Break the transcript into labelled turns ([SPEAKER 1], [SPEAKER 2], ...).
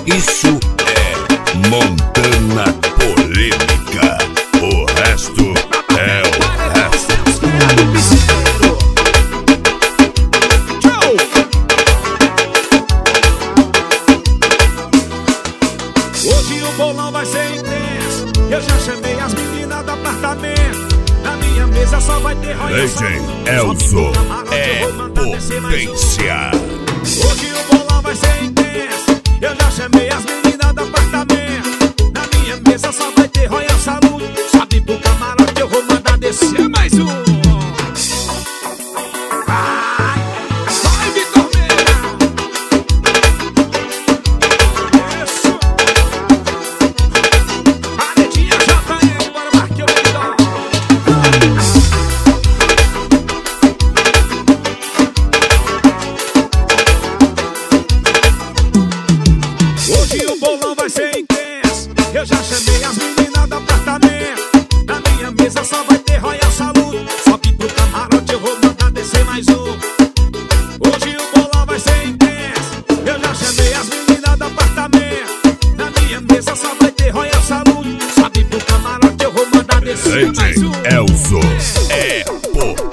[SPEAKER 1] Isso é Montana Polêmica. O resto é o resto.
[SPEAKER 2] Hoje o bolão vai ser intenso. Eu já chamei as meninas do apartamento. Na minha mesa só vai ter royal.
[SPEAKER 1] DJ Elzo é potência.
[SPEAKER 2] Hoje o bolão vai ser intenso. Eu já chamei as meninas do apartamento. Na minha mesa só vai ter royal saúde. Sobe pro camarote, eu vou mandar descer mais um. Vai, Vitor Meira. Isso. Paredinha já tá aí, bora marcar o melhor. Hoje o bolão vai ser intenso. Eu já chamei as meninas do apartamento. Na minha mesa só vai ter royal saúde. Sobe pro camarote, eu vou mandar descer mais um. Hoje o bolão vai ser intenso. Eu já chamei as meninas do apartamento. Na minha mesa só vai ter royal saúde. Sobe pro camarote, eu vou mandar descer mais um.
[SPEAKER 1] DJ Elzo é potência.